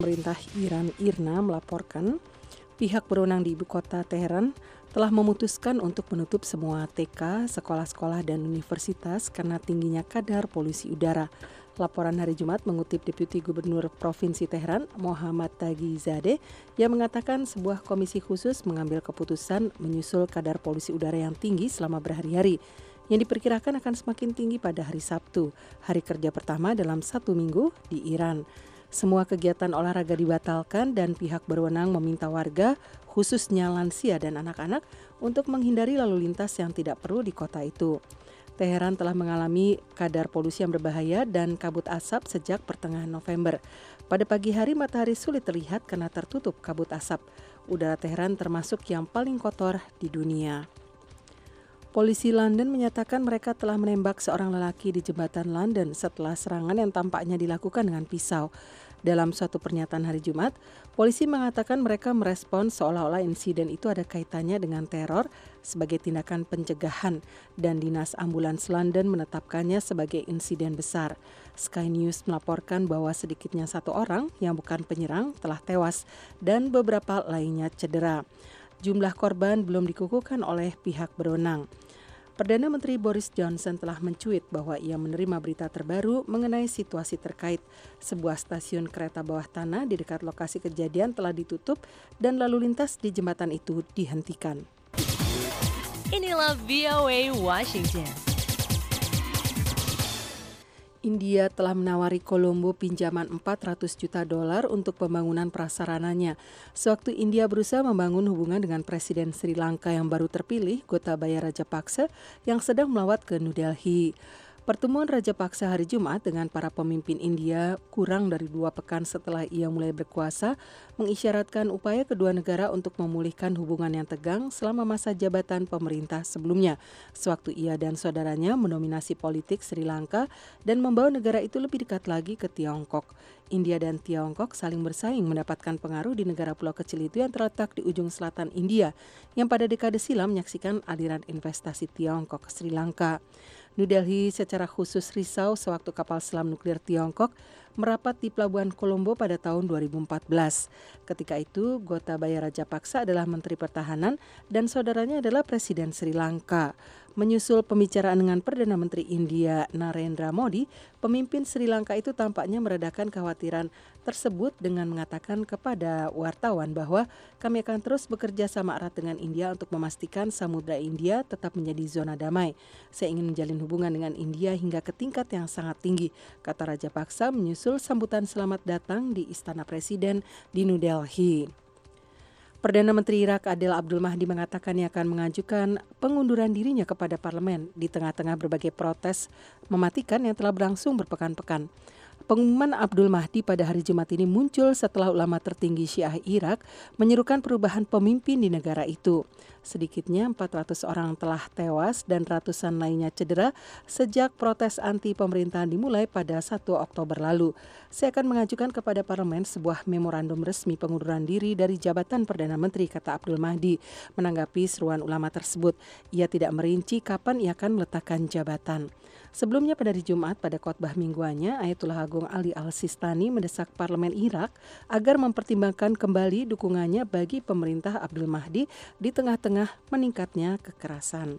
Pemerintah Iran IRNA melaporkan pihak berwenang di ibu kota Teheran telah memutuskan untuk menutup semua TK, sekolah-sekolah dan universitas karena tingginya kadar polusi udara. Laporan hari Jumat mengutip Deputi Gubernur Provinsi Teheran, Mohammad Taghizadeh, yang mengatakan sebuah komisi khusus mengambil keputusan menyusul kadar polusi udara yang tinggi selama berhari-hari, yang diperkirakan akan semakin tinggi pada hari Sabtu, hari kerja pertama dalam 1 minggu di Iran. Semua kegiatan olahraga dibatalkan dan pihak berwenang meminta warga, khususnya lansia dan anak-anak, untuk menghindari lalu lintas yang tidak perlu di kota itu. Teheran telah mengalami kadar polusi yang berbahaya dan kabut asap sejak pertengahan November. Pada pagi hari matahari sulit terlihat karena tertutup kabut asap. Udara Teheran termasuk yang paling kotor di dunia. Polisi London menyatakan mereka telah menembak seorang lelaki di jembatan London setelah serangan yang tampaknya dilakukan dengan pisau. Dalam suatu pernyataan hari Jumat, polisi mengatakan mereka merespons seolah-olah insiden itu ada kaitannya dengan teror sebagai tindakan pencegahan dan Dinas Ambulans London menetapkannya sebagai insiden besar. Sky News melaporkan bahwa sedikitnya 1 orang yang bukan penyerang telah tewas dan beberapa lainnya cedera. Jumlah korban belum dikukuhkan oleh pihak berwenang. Perdana Menteri Boris Johnson telah mencuit bahwa ia menerima berita terbaru mengenai situasi terkait sebuah stasiun kereta bawah tanah di dekat lokasi kejadian telah ditutup dan lalu lintas di jembatan itu dihentikan. Inilah VOA Washington. India telah menawari Kolombo pinjaman $400 juta untuk pembangunan prasarananya. Sewaktu India berusaha membangun hubungan dengan Presiden Sri Lanka yang baru terpilih, Gotabaya Rajapaksa, yang sedang melawat ke New Delhi. Pertemuan Rajapaksa hari Jumat dengan para pemimpin India kurang dari 2 pekan setelah ia mulai berkuasa, mengisyaratkan upaya kedua negara untuk memulihkan hubungan yang tegang selama masa jabatan pemerintah sebelumnya, sewaktu ia dan saudaranya mendominasi politik Sri Lanka dan membawa negara itu lebih dekat lagi ke Tiongkok. India dan Tiongkok saling bersaing mendapatkan pengaruh di negara pulau kecil itu yang terletak di ujung selatan India, yang pada dekade silam menyaksikan aliran investasi Tiongkok ke Sri Lanka. New Delhi secara khusus risau sewaktu kapal selam nuklir Tiongkok merapat di Pelabuhan Kolombo pada tahun 2014. Ketika itu, Gotabaya Rajapaksa adalah Menteri Pertahanan dan saudaranya adalah Presiden Sri Lanka. Menyusul pembicaraan dengan Perdana Menteri India Narendra Modi, pemimpin Sri Lanka itu tampaknya meredakan kekhawatiran tersebut dengan mengatakan kepada wartawan bahwa kami akan terus bekerja sama erat dengan India untuk memastikan Samudra India tetap menjadi zona damai. Saya ingin menjalin hubungan dengan India hingga ke tingkat yang sangat tinggi, kata Rajapaksa menyusul sambutan selamat datang di Istana Presiden di New Delhi. Perdana Menteri Irak Adel Abdul Mahdi mengatakan ia akan mengajukan pengunduran dirinya kepada parlemen di tengah-tengah berbagai protes mematikan yang telah berlangsung berpekan-pekan. Pengumuman Abdul Mahdi pada hari Jumat ini muncul setelah ulama tertinggi Syiah Irak menyerukan perubahan pemimpin di negara itu. Sedikitnya 400 orang telah tewas dan ratusan lainnya cedera sejak protes anti pemerintahan dimulai pada 1 Oktober lalu. Saya akan mengajukan kepada parlemen sebuah memorandum resmi pengunduran diri dari jabatan Perdana Menteri, kata Abdul Mahdi, menanggapi seruan ulama tersebut. Ia tidak merinci kapan ia akan meletakkan jabatan. Sebelumnya pada hari Jumat pada khotbah mingguannya, Ayatullah Agung Ali Al-Sistani mendesak parlemen Irak agar mempertimbangkan kembali dukungannya bagi pemerintah Abdul Mahdi di tengah-tengah meningkatnya kekerasan.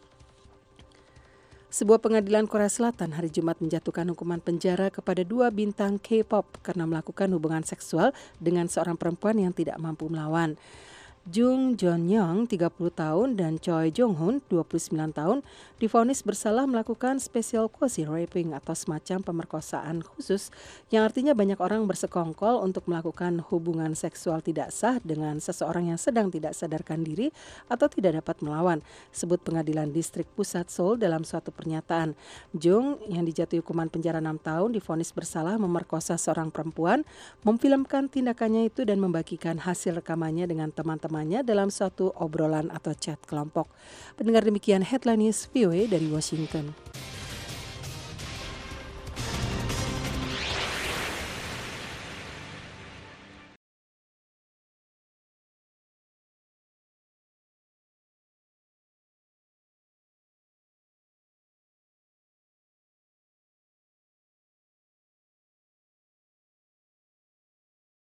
Sebuah pengadilan Korea Selatan hari Jumat menjatuhkan hukuman penjara kepada 2 bintang K-pop karena melakukan hubungan seksual dengan seorang perempuan yang tidak mampu melawan. Jung Joon-young 30 tahun dan Choi Jong-hoon 29 tahun divonis bersalah melakukan special cozy raping atau semacam pemerkosaan khusus yang artinya banyak orang bersekongkol untuk melakukan hubungan seksual tidak sah dengan seseorang yang sedang tidak sadarkan diri atau tidak dapat melawan, sebut Pengadilan Distrik Pusat Seoul dalam suatu pernyataan. Jung yang dijatuhi hukuman penjara 6 tahun divonis bersalah memerkosa seorang perempuan, memfilmkan tindakannya itu dan membagikan hasil rekamannya dengan teman-temannya dalam suatu obrolan atau chat kelompok. Pendengar, demikian Headline News VOA dari Washington.